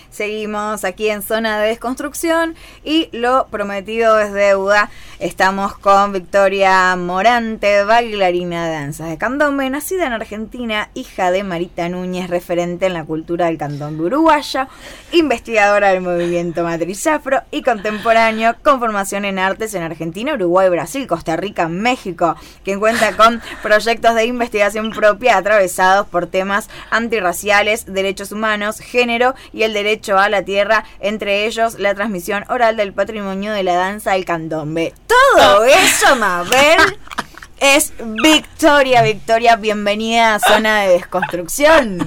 Seguimos aquí en Zona de Desconstrucción y lo prometido es deuda. Estamos con Victoria Morante, bailarina de danzas de candombe, nacida en Argentina, hija de Marita Núñez, referente en la cultura del candombe uruguayo, investigadora del movimiento matriz afro y contemporáneo, con formación en artes en Argentina, Uruguay, Brasil, Costa Rica, México, quien cuenta con proyectos de investigación propia atravesados por temas antirraciales, derechos humanos, género y el derecho a la tierra, entre ellos la transmisión oral del patrimonio de la danza del candombe. Todo eso, Mabel, es Victoria. Victoria, bienvenida a Zona de Desconstrucción.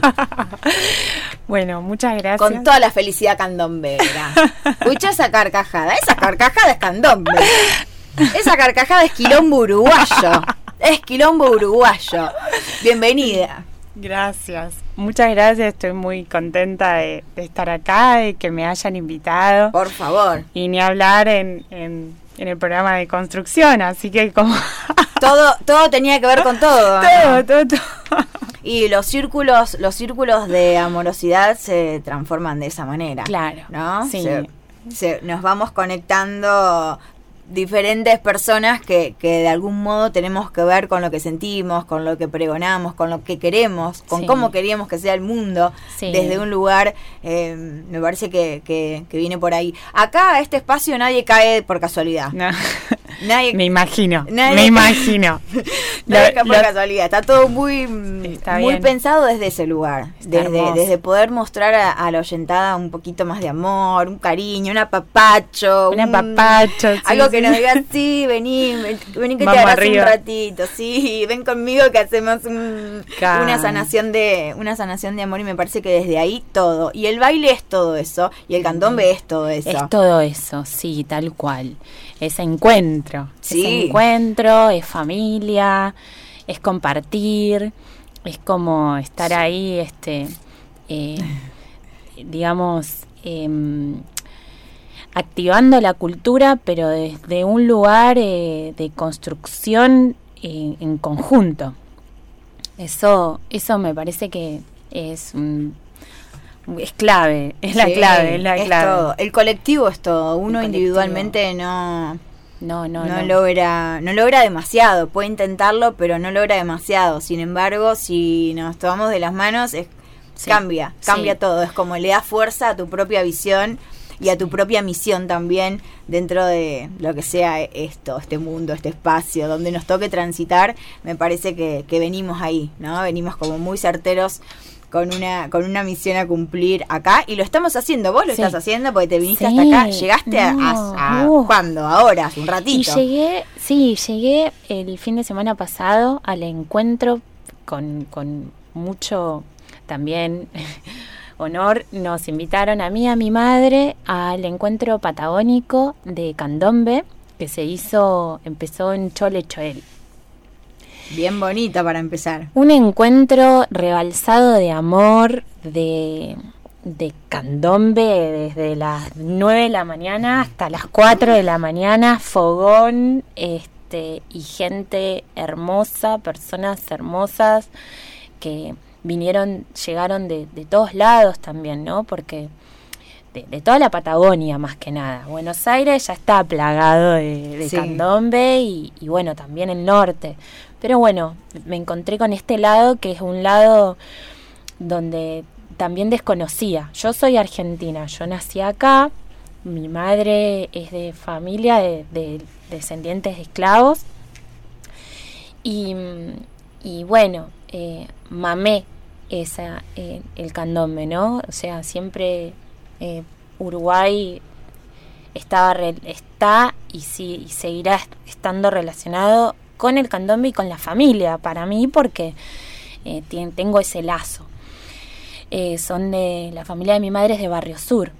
Bueno, muchas gracias. Con toda la felicidad candombera. Escucha esa carcajada es candombe. Esa carcajada es quilombo uruguayo. Es quilombo uruguayo. Bienvenida. Gracias. Muchas gracias, estoy muy contenta de estar acá, de que me hayan invitado. Por favor. Y ni hablar en el programa de construcción, así que como... todo tenía que ver con todo. Todo. Y los círculos de amorosidad se transforman de esa manera. Claro. ¿No? Sí. Nos vamos conectando diferentes personas que de algún modo tenemos que ver con lo que sentimos, con lo que pregonamos, con lo que queremos, con cómo queríamos que sea el mundo, desde un lugar, me parece que viene por ahí. Acá a este espacio nadie cae por casualidad. No. Nadie, me imagino. Nadie cae por casualidad. Está todo muy pensado desde ese lugar, desde poder mostrar a la oyentada un poquito más de amor, un cariño, un apapacho, algo que nos diga, sí, vení que te abrazo un ratito, sí, ven conmigo que hacemos una sanación de amor, y me parece que desde ahí todo, y el baile es todo eso, y el candombe es todo eso. Es todo eso, sí, tal cual. Ese encuentro, es familia, es compartir, es como estar ahí, digamos, activando la cultura, pero desde un lugar de construcción en conjunto. Eso me parece que es clave, es la clave. Todo. El colectivo es todo. Uno individualmente no logra demasiado. Puede intentarlo, pero no logra demasiado. Sin embargo, si nos tomamos de las manos, cambia todo. Es como le da fuerza a tu propia visión y a tu propia misión también dentro de lo que sea este mundo, este espacio donde nos toque transitar. Me parece que venimos ahí, ¿no? Venimos como muy certeros con una misión a cumplir acá, y lo estamos haciendo. Vos lo estás haciendo porque te viniste hasta acá. Llegaste a ¿cuándo? Ahora, hace un ratito. Y llegué el fin de semana pasado al encuentro con mucho también honor. Nos invitaron a mí y a mi madre al encuentro patagónico de candombe que empezó en Chole Choel. Bien bonita para empezar. Un encuentro rebalsado de amor, de candombe, desde las 9 de la mañana hasta las 4 de la mañana, fogón, y gente hermosa, personas hermosas que llegaron de todos lados también, ¿no? Porque de toda la Patagonia, más que nada. Buenos Aires ya está plagado de candombe y bueno, también el norte. Pero bueno, me encontré con este lado, que es un lado donde también desconocía. Yo soy argentina, yo nací acá, mi madre es de familia de descendientes de esclavos y bueno, mamé el candombe, ¿no? O sea, siempre Uruguay está y seguirá estando relacionado con el candombe y con la familia, para mí, porque tengo ese lazo. Son de la familia de mi madre, es de Barrio Sur.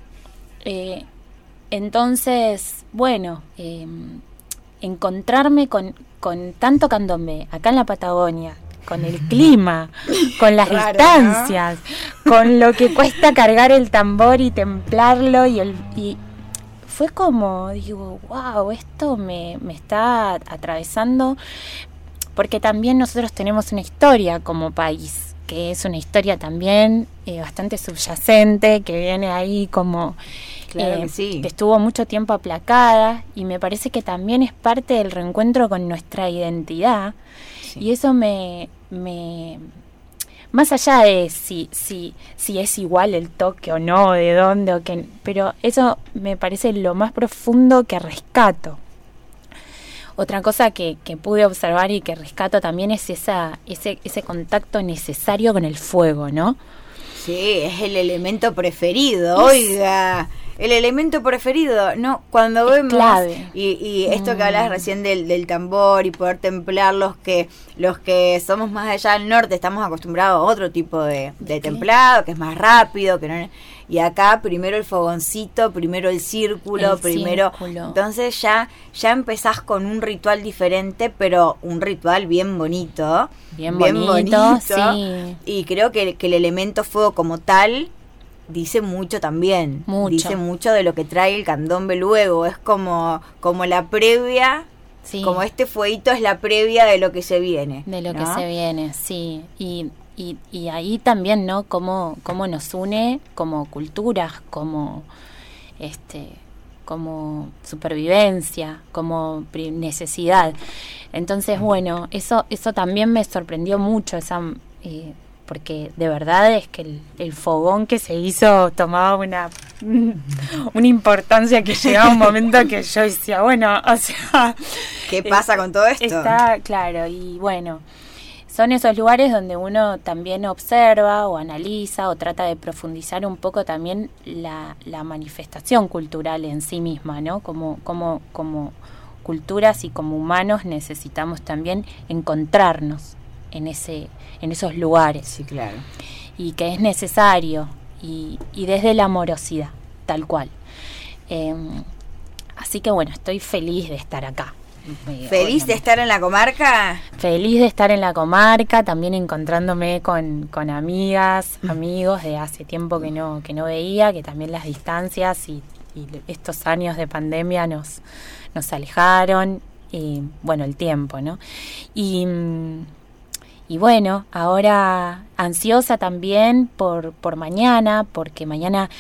Entonces, bueno, encontrarme con tanto candombe acá en la Patagonia, con el clima, con las distancias, ¿no? Con lo que cuesta cargar el tambor y templarlo, y fue como, digo, wow, esto me está atravesando, porque también nosotros tenemos una historia como país, que es una historia también bastante subyacente, que viene ahí como Claro que sí. que estuvo mucho tiempo aplacada, y me parece que también es parte del reencuentro con nuestra identidad. Sí. Y eso me más allá de si es igual el toque o no, de dónde o qué, pero eso me parece lo más profundo que rescato. Otra cosa que pude observar y que rescato también es ese contacto necesario con el fuego, ¿no? Sí, es el elemento preferido, oiga, el elemento preferido, ¿no? Cuando vemos, clave. Y esto que hablas recién del tambor y poder templar los que somos más allá del norte, estamos acostumbrados a otro tipo de templado, que es más rápido, que no. Y acá primero el fogoncito, primero el círculo, entonces ya empezás con un ritual diferente, pero un ritual bien bonito. Bien bonito, sí. Y creo que el elemento fuego como tal dice mucho también. Mucho. Dice mucho de lo que trae el candombe luego. Es como la previa, sí. Como este fueguito es la previa de lo que se viene. De lo ¿no? que se viene, sí. Y ahí también, ¿no? Cómo nos une como culturas, como supervivencia, como necesidad. Entonces, bueno, eso también me sorprendió mucho, porque de verdad es que el fogón que se hizo tomaba una importancia que llegaba un momento que yo decía, bueno, o sea... ¿Qué pasa con todo esto? Está claro, y bueno... Son esos lugares donde uno también observa o analiza o trata de profundizar un poco también la manifestación cultural en sí misma, ¿no? Como culturas y como humanos necesitamos también encontrarnos en esos lugares. Sí, claro. Y que es necesario y desde la amorosidad, tal cual. Así que bueno, estoy feliz de estar acá. ¿Feliz de estar en la comarca? Feliz de estar en la comarca, también encontrándome con amigas, amigos de hace tiempo que no veía, que también las distancias y estos años de pandemia nos alejaron, y bueno, el tiempo, ¿no? Y bueno, ahora ansiosa también por mañana, porque mañana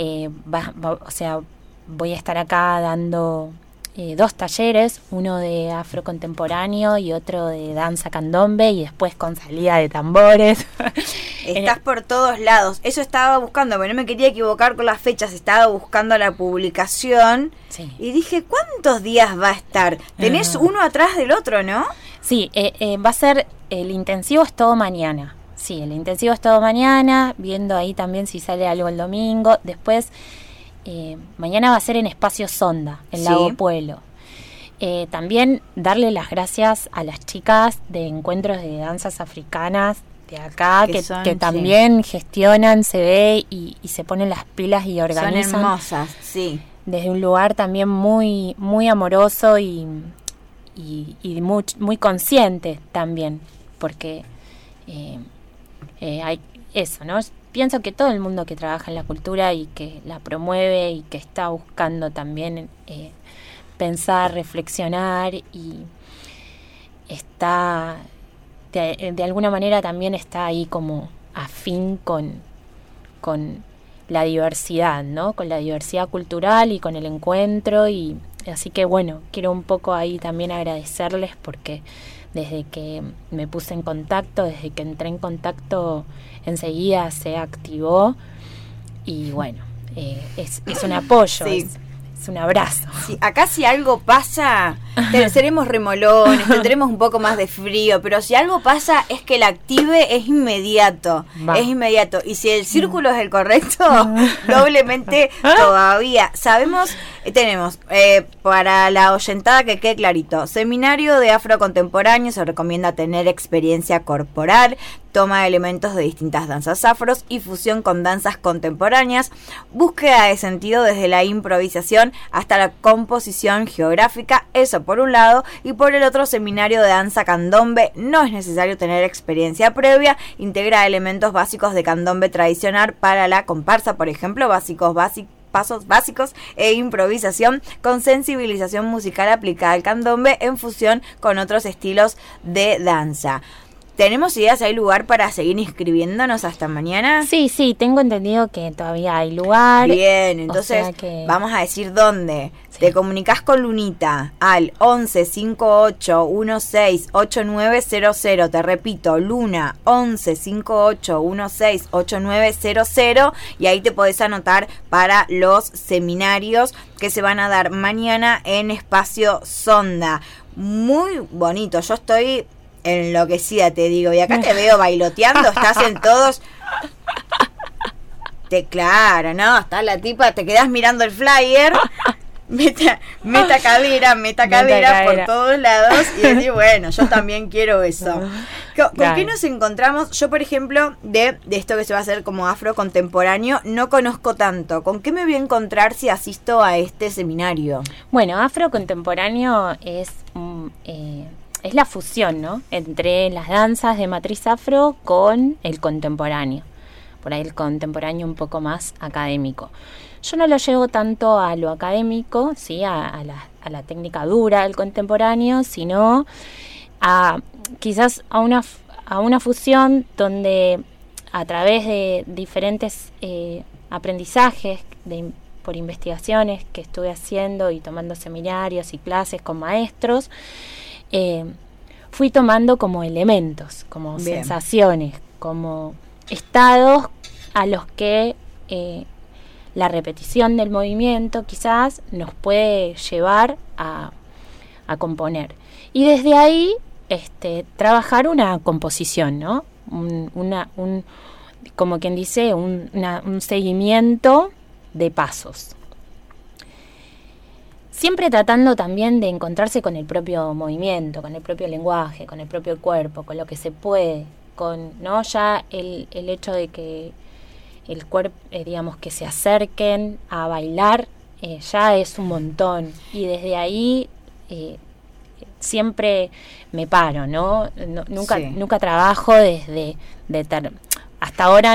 voy a estar acá dando 2 talleres, uno de afro contemporáneo y otro de danza candombe, y después con salida de tambores. Estás por todos lados. Eso estaba buscando, pero no me quería equivocar con las fechas. Estaba buscando la publicación, sí. Y dije, ¿cuántos días va a estar? Tenés uno atrás del otro, ¿no? Sí, va a ser, el intensivo es todo mañana. Sí, el intensivo es todo mañana, viendo ahí también si sale algo el domingo. Después... mañana va a ser en Espacio Sonda, en Lago Puelo. También darle las gracias a las chicas de encuentros de danzas africanas de acá, que también gestionan, se ve y se ponen las pilas y organizan. Son hermosas, sí. Desde un lugar también muy, muy amoroso y muy, muy consciente también, porque hay eso, ¿no? Pienso que todo el mundo que trabaja en la cultura y que la promueve y que está buscando también pensar, reflexionar y está de alguna manera también está ahí como afín con la diversidad, ¿no? Con la diversidad cultural y con el encuentro, y así que bueno, quiero un poco ahí también agradecerles, porque desde que me puse en contacto, desde que entré en contacto, enseguida se activó, y bueno, es un apoyo, sí. Es un abrazo. Sí, acá si algo pasa, seremos remolones, tendremos un poco más de frío, pero si algo pasa es que el active es inmediato, es inmediato. Y si el círculo es el correcto, doblemente todavía. Sabemos, tenemos, para la oyentada que quede clarito, seminario de afro contemporáneo, se recomienda tener experiencia corporal, toma de elementos de distintas danzas afros y fusión con danzas contemporáneas, búsqueda de sentido desde la improvisación hasta la composición geográfica, eso por un lado, y por el otro, seminario de danza candombe, no es necesario tener experiencia previa, integra elementos básicos de candombe tradicional para la comparsa, por ejemplo, pasos básicos e improvisación con sensibilización musical aplicada al candombe en fusión con otros estilos de danza. ¿Tenemos ideas? ¿Hay lugar para seguir inscribiéndonos hasta mañana? Sí, tengo entendido que todavía hay lugar. Bien, entonces vamos a decir dónde. Sí. Te comunicás con Lunita al 11 58 16 8900. Te repito, Luna 11 58 16 8900, y ahí te podés anotar para los seminarios que se van a dar mañana en Espacio Sonda. Muy bonito, yo estoy enloquecida, te digo, y acá te veo bailoteando, estás en todos. Claro, ¿no? Está la tipa, te quedás mirando el flyer, meta cadera por todos lados, y decís, bueno, yo también quiero eso. ¿Con qué nos encontramos? Yo, por ejemplo, de esto que se va a hacer como afro contemporáneo, no conozco tanto. ¿Con qué me voy a encontrar si asisto a este seminario? Bueno, afro contemporáneo es la fusión, ¿no?, entre las danzas de matriz afro con el contemporáneo. Por ahí el contemporáneo un poco más académico. Yo no lo llevo tanto a lo académico, ¿sí?, a la técnica dura del contemporáneo, sino quizás a una fusión donde a través de diferentes aprendizajes, por investigaciones que estuve haciendo y tomando seminarios y clases con maestros, fui tomando como elementos, como Bien. Sensaciones, como estados a los que la repetición del movimiento quizás nos puede llevar a componer. Y desde ahí trabajar una composición, ¿no? Como quien dice, un seguimiento de pasos. Siempre tratando también de encontrarse con el propio movimiento, con el propio lenguaje, con el propio cuerpo, con lo que se puede, ¿no? Ya el hecho de que el cuerpo, digamos, que se acerquen a bailar, ya es un montón. Y desde ahí siempre me paro, ¿no? Nunca trabajo hasta ahora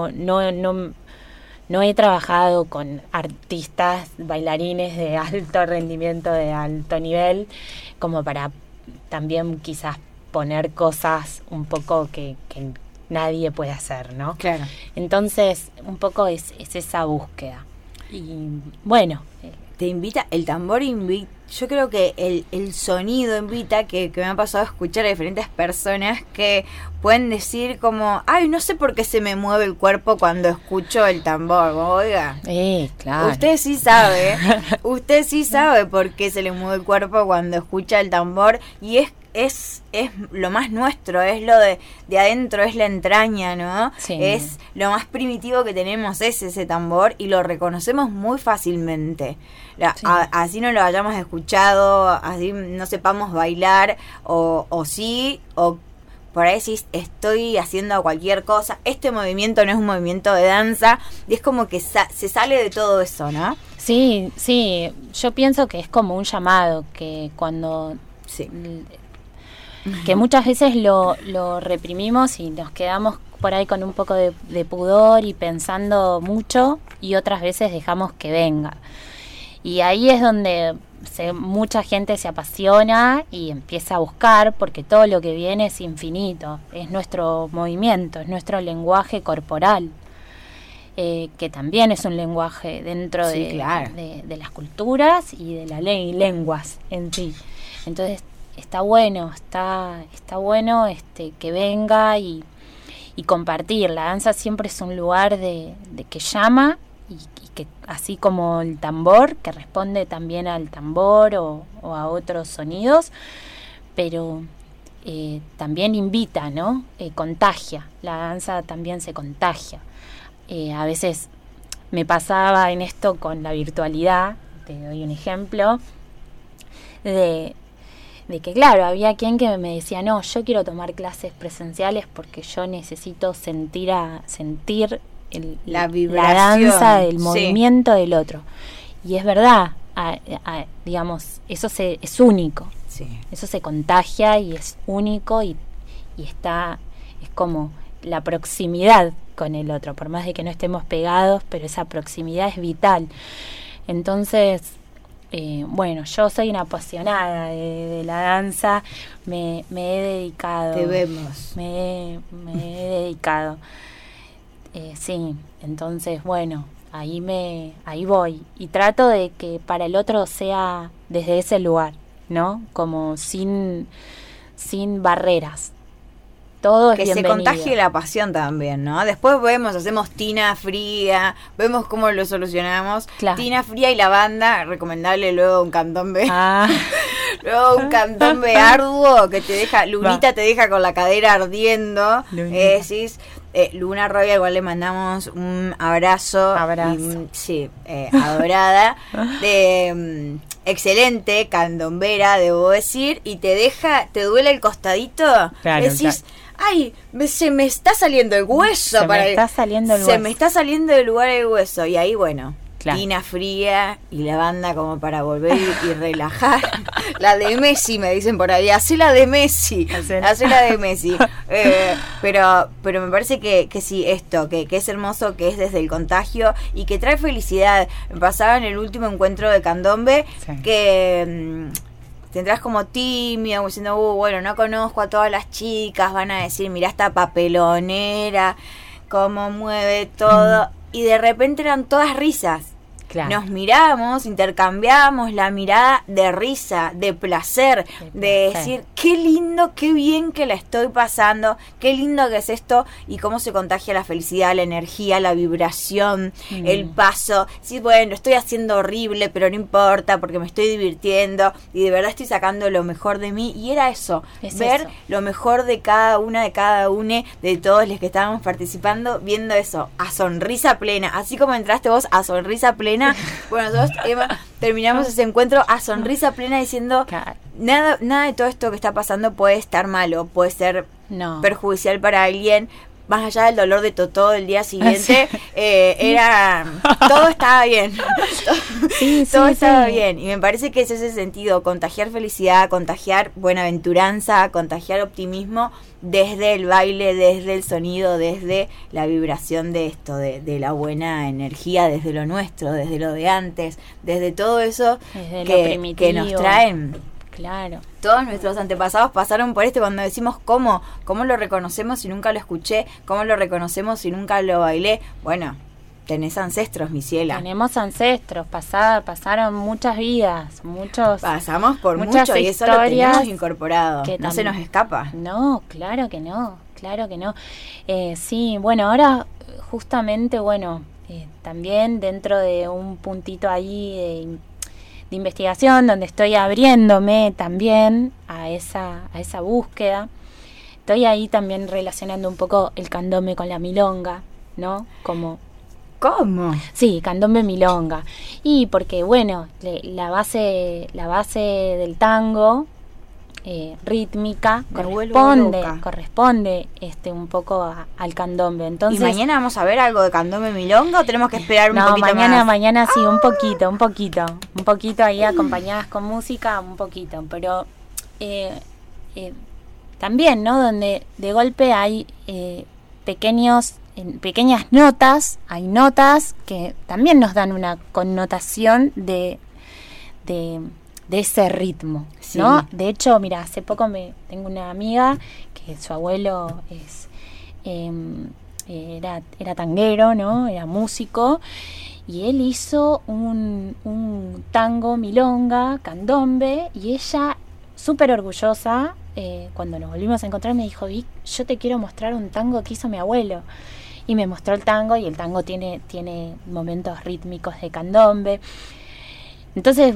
no he trabajado con artistas, bailarines de alto rendimiento, de alto nivel, como para también quizás poner cosas un poco que nadie puede hacer, ¿no? Claro. Entonces, un poco es esa búsqueda. Y bueno. Te invita, el tambor invita. Yo creo que el sonido invita, que me ha pasado a escuchar a diferentes personas que pueden decir como, ay, no sé por qué se me mueve el cuerpo cuando escucho el tambor. Oiga, claro. Usted sí sabe por qué se le mueve el cuerpo cuando escucha el tambor, y es lo más nuestro, es lo de adentro, es la entraña, ¿no? Sí. Es lo más primitivo que tenemos, es ese tambor, y lo reconocemos muy fácilmente. Sí. Así no lo hayamos escuchado, así no sepamos bailar, o sí, o por ahí sí estoy haciendo cualquier cosa. Este movimiento no es un movimiento de danza, y es como que se sale de todo eso, ¿no? Sí, yo pienso que es como un llamado, que cuando... Sí. Que muchas veces lo reprimimos y nos quedamos por ahí con un poco de pudor y pensando mucho, y otras veces dejamos que venga. Y ahí es donde mucha gente se apasiona y empieza a buscar, porque todo lo que viene es infinito, es nuestro movimiento, es nuestro lenguaje corporal, que también es un lenguaje dentro de las culturas y de las lenguas en sí. Entonces está bueno que venga y compartir. La danza siempre es un lugar de que llama, y que así como el tambor, que responde también al tambor o a otros sonidos, pero también invita, ¿no? Contagia. La danza también se contagia. A veces me pasaba en esto con la virtualidad. Te doy un ejemplo de que, claro, había quien que me decía, no, yo quiero tomar clases presenciales porque yo necesito sentir la danza del movimiento del otro. Y es verdad, digamos, eso es único. Sí. Eso se contagia y es único, y es como la proximidad con el otro, por más de que no estemos pegados, pero esa proximidad es vital. Entonces, bueno, yo soy una apasionada de la danza, me he dedicado. Te vemos. Me he dedicado. Sí, entonces, bueno, ahí voy. Y trato de que para el otro sea desde ese lugar, ¿no? Como sin barreras. Todo es que bienvenido. Se contagie la pasión también, ¿no? Después hacemos tina fría, vemos cómo lo solucionamos. Claro. Tina fría y lavanda, recomendable luego un candombe. Ah. Luego un candombe arduo que te deja, Lunita te deja con la cadera ardiendo. Decís, Luna Roya, igual le mandamos un abrazo. Sí, adorada. Excelente candombera, debo decir, y te duele el costadito. Claro, decís, ay, se me está saliendo el hueso. Se me está saliendo del lugar el hueso. Y ahí, bueno, tina fría y lavanda como para volver y relajar. La de Messi, me dicen por ahí. Hacé la de Messi. Hacé la de Messi. Pero me parece que sí, esto, que es hermoso, que es desde el contagio y que trae felicidad. Me pasaba en el último encuentro de candombe que... te entras como tímido, diciendo, bueno, no conozco a todas las chicas, van a decir, mirá esta papelonera, cómo mueve todo, y de repente eran todas risas. Claro. Nos miramos, intercambiamos la mirada de risa, de placer, de decir, qué lindo, qué bien que la estoy pasando, qué lindo que es esto, y cómo se contagia la felicidad, la energía, la vibración, el paso. Sí, bueno, estoy haciendo horrible, pero no importa, porque me estoy divirtiendo, y de verdad estoy sacando lo mejor de mí, y era eso, ver lo mejor de cada una, de todos los que estábamos participando, viendo eso, a sonrisa plena, así como entraste vos a sonrisa plena. Bueno, nosotros, Emma, terminamos ese encuentro a sonrisa plena diciendo, nada de todo esto que está pasando puede estar malo, puede ser perjudicial para alguien, más allá del dolor de Totó el día siguiente. Todo estaba bien. Todo estaba bien. Y me parece que es ese sentido, contagiar felicidad, contagiar buenaventuranza, contagiar optimismo desde el baile, desde el sonido, desde la vibración de esto, de la buena energía, desde lo nuestro, desde lo de antes, desde todo eso que nos traen. Claro. Todos nuestros antepasados pasaron por esto. Cuando decimos cómo lo reconocemos si nunca lo escuché, cómo lo reconocemos si nunca lo bailé. Bueno, tenés ancestros, mi ciela. Tenemos ancestros, pasaron muchas vidas, pasamos por muchas mucho y eso lo tenemos incorporado. No se nos escapa. No, claro que no. Sí, bueno, ahora justamente, también dentro de un puntito ahí de investigación donde estoy abriéndome también a esa búsqueda. Estoy ahí también relacionando un poco el candombe con la milonga, ¿no? ¿Cómo? Sí, candombe milonga. Y porque, la base del tango rítmica corresponde un poco al candombe. Entonces, ¿y mañana vamos a ver algo de candombe milonga o tenemos que esperar un poquito más? Mañana sí, un poquito ahí acompañadas con música, un poquito, pero también, ¿no? Donde de golpe hay pequeñas notas, hay notas que también nos dan una connotación de ese ritmo, ¿no? Sí. De hecho, mira, hace poco tengo una amiga que su abuelo era tanguero, ¿no? Era músico, y él hizo un tango milonga, candombe, y ella, súper orgullosa, cuando nos volvimos a encontrar, me dijo, Vic, yo te quiero mostrar un tango que hizo mi abuelo. Y me mostró el tango, y el tango tiene momentos rítmicos de candombe. Entonces,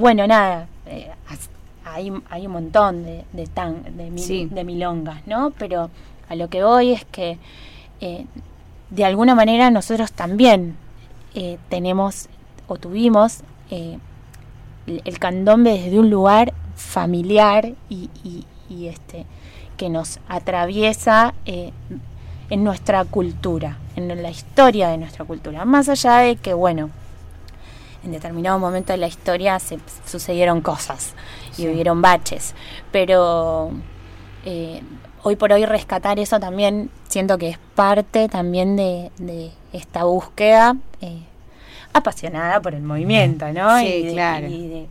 hay un montón de milongas, ¿no? Pero a lo que voy es que de alguna manera nosotros también tenemos o tuvimos el candombe desde un lugar familiar y que nos atraviesa en nuestra cultura, en la historia de nuestra cultura. Más allá de que, en determinado momento de la historia se sucedieron cosas y hubieron baches, pero hoy por hoy rescatar eso también siento que es parte también de esta búsqueda apasionada por el movimiento, ¿no? Sí, claro.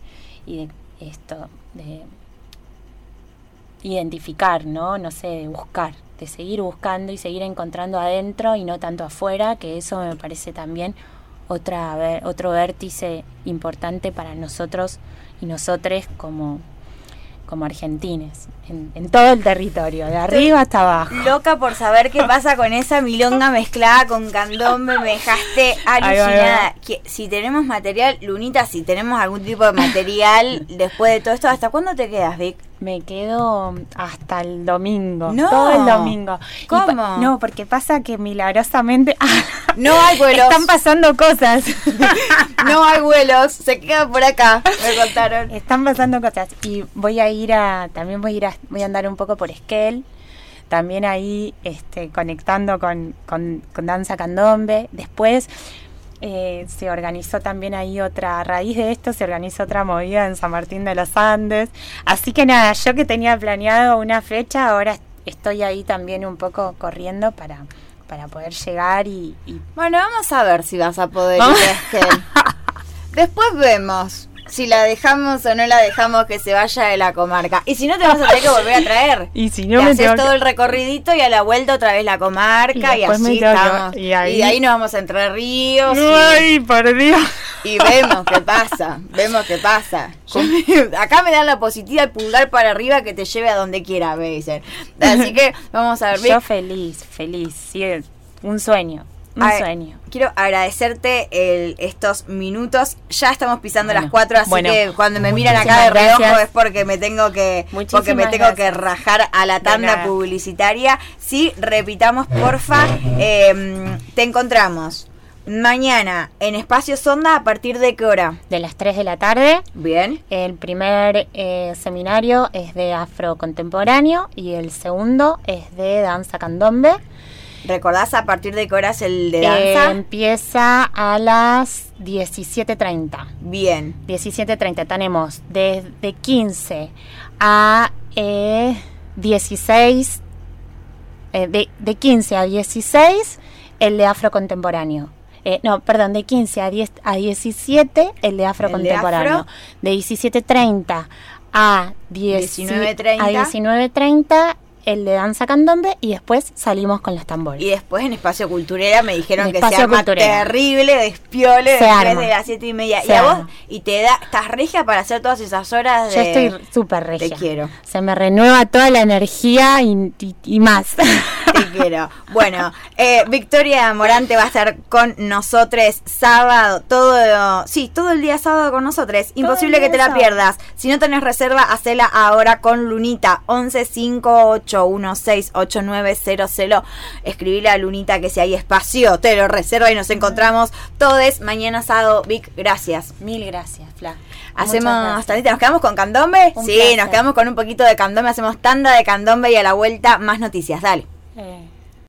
y de esto, de identificar, ¿no? No sé, de buscar, de seguir buscando y seguir encontrando adentro y no tanto afuera, que eso me parece también otro vértice importante para nosotros y nosotres como argentines, en todo el territorio, de arriba hasta abajo. Loca por saber qué pasa con esa milonga mezclada con candombe, me dejaste alucinada. Que si tenemos material, Lunita, si tenemos algún tipo de material después de todo esto, ¿hasta cuándo te quedas, Vic? Me quedo hasta el domingo. No. Todo el domingo. ¿Cómo? No, porque pasa que milagrosamente no hay vuelos. Están pasando cosas. No hay vuelos. Se quedan por acá, me contaron. Están pasando cosas. Y voy a andar un poco por Esquel. También ahí conectando con danza candombe. Después se organizó también ahí a raíz de esto se organizó otra movida en San Martín de los Andes. Así que nada, yo que tenía planeado una fecha, ahora estoy ahí también un poco corriendo para poder llegar y... Bueno, vamos a ver si vas a poder ir a Esquel. Después vemos si la dejamos o no la dejamos que se vaya de la comarca. Y si no, te vas a tener que volver a traer. Y si no, te haces todo el recorridito y a la vuelta otra vez la comarca y así estamos. Y ahí nos vamos a Entre Ríos. ¡Ay, por Dios! Y vemos qué pasa. Acá me dan la positiva, el pulgar para arriba que te lleve a donde quiera, me dicen. Así que vamos a ver. Yo feliz. Sí, un sueño. Sueño. Quiero agradecerte estos minutos. Ya estamos pisando las 4, así que cuando me miran acá de reojo es porque me tengo que rajar a la tanda publicitaria. Sí, repitamos, porfa. Te encontramos mañana en Espacio Sonda. ¿A partir de qué hora? De las 3 de la tarde. Bien. El primer seminario es de afro contemporáneo y el segundo es de danza candombe. ¿Recordás a partir de qué hora es el de danza? Empieza a las 17:30. Bien. 17:30. Tenemos desde 15 a 16. De 15 a 16 el de afro contemporáneo. De 15 a 17 el de afro contemporáneo. De 17:30 a 19:30 el de danza candombe y después salimos con los tambores. Y después en Espacio Culturera me dijeron que se arma terrible, despiole después de las 7:30. Y a vos, estás regia para hacer todas esas horas de... Yo estoy súper regia. Te quiero. Se me renueva toda la energía y más. Te quiero. Bueno, Victoria Morante va a estar con nosotros sábado, todo el día sábado con nosotros. Imposible que te la pierdas. Si no tenés reserva, hacela ahora con Lunita. 1158168900. Escribile a Lunita que si hay espacio, te lo reserva y nos encontramos todos mañana sábado. Vic, gracias. Mil gracias, Fla. Hacemos tantita, ¿nos quedamos con candombe? Sí, placer. Nos quedamos con un poquito de candombe, hacemos tanda de candombe y a la vuelta más noticias, dale.